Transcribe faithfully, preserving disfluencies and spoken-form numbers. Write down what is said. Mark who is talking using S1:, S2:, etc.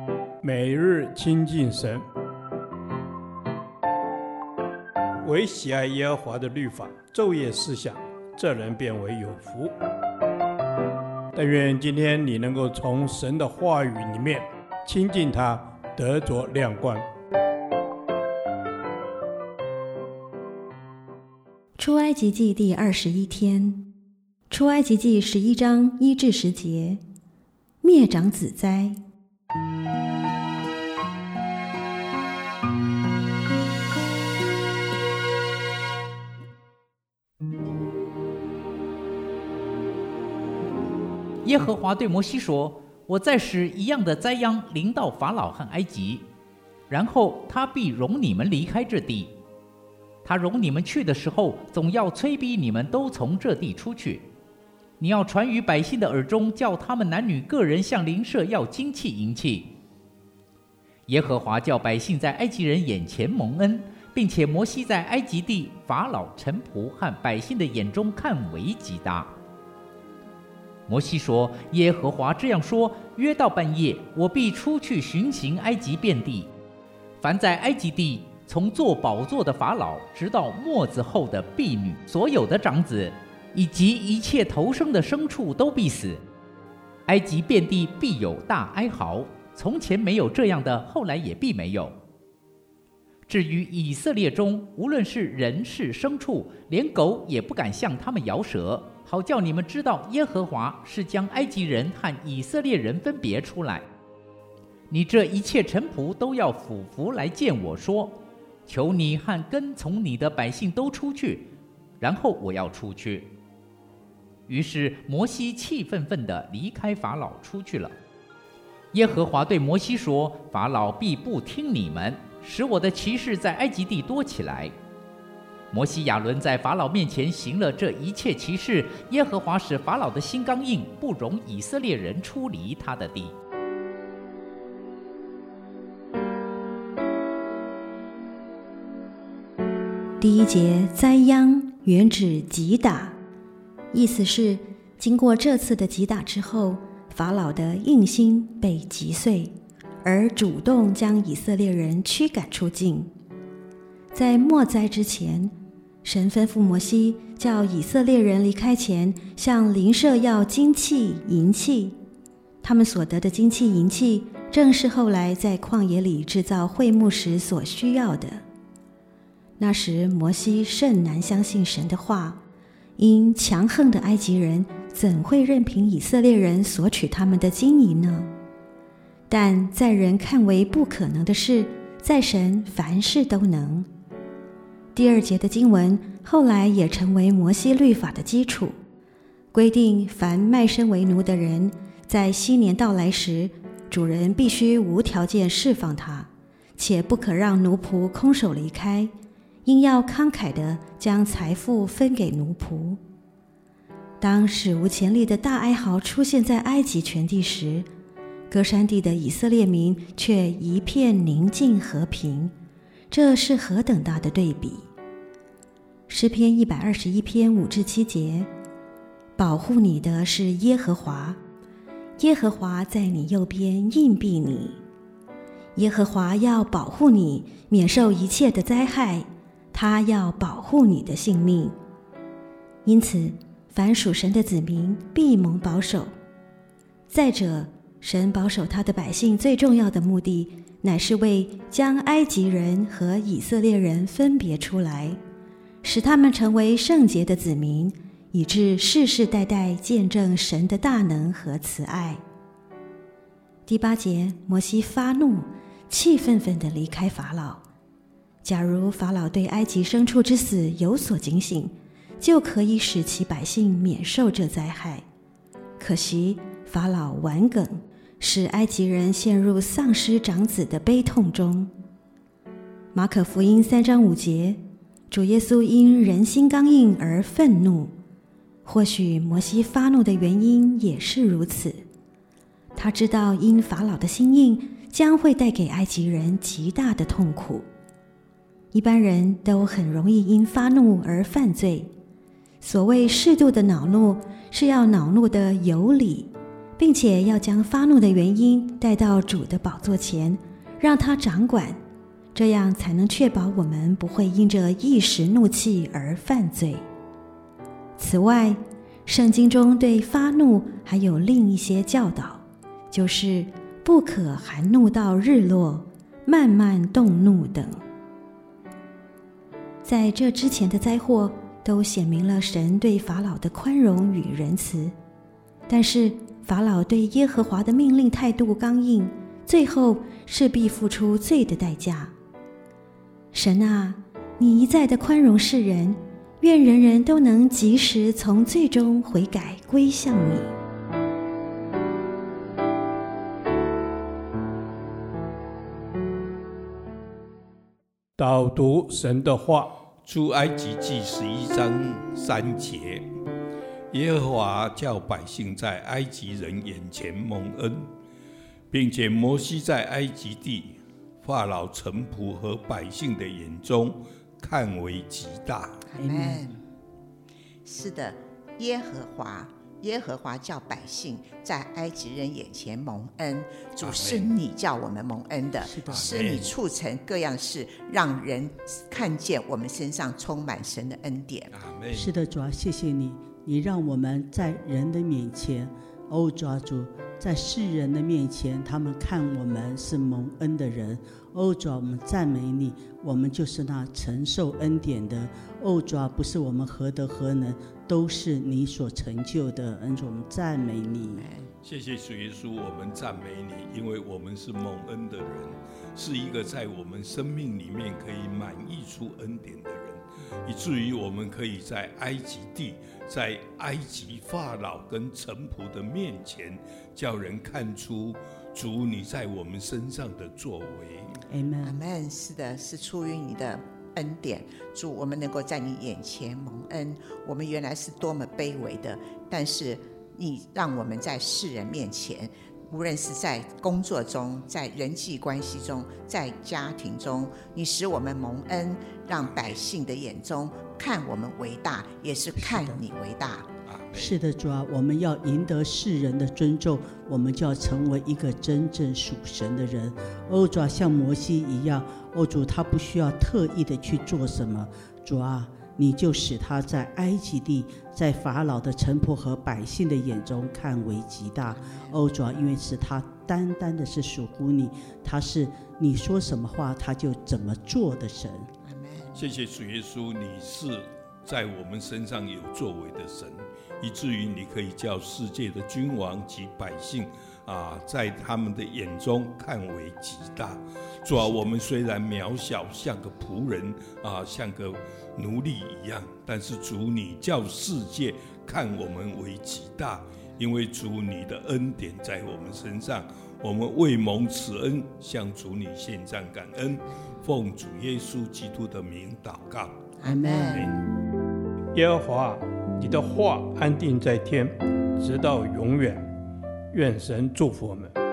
S1: 每日亲近神，唯喜爱耶和华的律法，昼夜思想，这人变为有福。但愿今天你能够从神的话语里面亲近他，得着亮光。
S2: 出埃及记第二十一天，出埃及记十一章一至十节，灭长子灾。
S3: 耶和华对摩西说：我再使一样的灾殃临到法老和埃及，然后他必容你们离开这地。他容你们去的时候，总要催逼你们都从这地出去。你要传于百姓的耳中，叫他们男女个人向邻舍要金器银器。耶和华叫百姓在埃及人眼前蒙恩，并且摩西在埃及地法老臣仆和百姓的眼中看为极大。摩西说：耶和华这样说，约到半夜，我必出去巡行埃及遍地，凡在埃及地从坐宝座的法老，直到末子后的婢女，所有的长子，以及一切头生的牲畜都必死。埃及遍地必有大哀嚎，从前没有这样的，后来也必没有。至于以色列中，无论是人是牲畜，连狗也不敢向他们摇舌，好叫你们知道耶和华是将埃及人和以色列人分别出来。你这一切臣仆都要俯伏来见我，说：求你和跟从你的百姓都出去，然后我要出去。于是摩西气愤愤地离开法老出去了。耶和华对摩西说：法老必不听你们，使我的奇事在埃及地多起来。摩西亚伦在法老面前行了这一切奇事，耶和华使法老的心刚硬，不容以色列人出离他的地。
S2: 第一节，灾殃原指击打，意思是经过这次的击打之后，法老的硬心被击碎，而主动将以色列人驱赶出境。在末灾之前，神吩咐摩西叫以色列人离开前，向邻舍要金器银器。他们所得的金器银器，正是后来在旷野里制造会幕时所需要的。那时摩西甚难相信神的话，因强横的埃及人怎会任凭以色列人索取他们的金银呢？但在人看为不可能的事，在神凡事都能。第二节的经文后来也成为摩西律法的基础，规定凡卖身为奴的人，在禧年到来时，主人必须无条件释放他，且不可让奴仆空手离开，应要慷慨地将财富分给奴仆。当史无前例的大哀嚎出现在埃及全地时，歌珊地的以色列民却一片宁静和平，这是何等大的对比！诗篇一百二十一篇五至七节，保护你的是耶和华，耶和华在你右边荫庇你。耶和华要保护你，免受一切的灾害，他要保护你的性命。因此凡属神的子民必蒙保守。再者，神保守他的百姓最重要的目的，乃是为将埃及人和以色列人分别出来，使他们成为圣洁的子民，以致世世代代见证神的大能和慈爱。第八节，摩西发怒，气愤愤地离开法老。假如法老对埃及牲畜之死有所警醒，就可以使其百姓免受这灾害。可惜法老顽梗，使埃及人陷入丧失长子的悲痛中。马可福音三章五节，主耶稣因人心刚硬而愤怒，或许摩西发怒的原因也是如此。他知道因法老的心硬将会带给埃及人极大的痛苦。一般人都很容易因发怒而犯罪，所谓适度的恼怒是要恼怒的有理， 并且要将发怒的原因带到主的宝座前，让他掌管，这样才能确保我们不会因着一时怒气而犯罪。此外，圣经中对发怒还有另一些教导，就是不可含怒到日落，慢慢动怒等。在这之前的灾祸都显明了神对法老的宽容与仁慈，但是法老对耶和华的命令态度刚硬，最后势必付出罪的代价。神啊，你一再的宽容世人，愿人人都能及时从罪中悔改归向你。
S1: 导读神的话，
S4: 出埃及记十一章三节，耶和华叫百姓在埃及人眼前蒙恩，并且摩西在埃及地法老臣仆和百姓的眼中看为极大。
S5: 阿们。是的，耶和华耶和华叫百姓在埃及人眼前蒙恩。主，是你叫我们蒙恩的，是的，是你促成各样事，让人看见我们身上充满神的恩典。
S6: 是的，主啊，谢谢你，你让我们在人的面前，哦，主啊，主，在世人的面前，他们看我们是蒙恩的人。哦，主啊，我们赞美你，我们就是那承受恩典的。哦，主啊，不是我们何德何能，都是你所成就的。恩主，我们赞美你。
S4: 谢谢主耶稣，我们赞美你，因为我们是蒙恩的人，是一个在我们生命里面可以满溢出恩典的人，以至于我们可以在埃及地，在埃及法老跟臣仆的面前，叫人看出主你在我们身上的作为。
S5: 阿们，阿们。是的，是出于你的恩典，主，我们能够在你眼前蒙恩。我们原来是多么卑微的，但是你让我们在世人面前，无论是在工作中，在人际关系中，在家庭中，你使我们蒙恩，让百姓的眼中看我们为大，也是看你为大。
S6: 是的，主啊，我们要赢得世人的尊重，我们就要成为一个真正属神的人。哦，主啊，像摩西一样，哦，主，他不需要特意的去做什么，主啊，你就使他在埃及地，在法老的臣仆和百姓的眼中看为极大。哦，主啊，因为是他单单的是属乎你，他是你说什么话他就怎么做的神。
S4: 谢谢主耶稣，你是在我们身上有作为的神，以至于你可以叫世界的君王及百姓啊，在他们的眼中看为极大。主啊，我们虽然渺小，像个仆人啊，像个奴隶一样，但是主你叫世界看我们为极大，因为主你的恩典在我们身上，我们为蒙此恩，向主你献上感恩，奉主耶稣基督的名祷告，
S5: 阿们。
S1: 耶和华，你的话安定在天，直到永远。愿神祝福我们。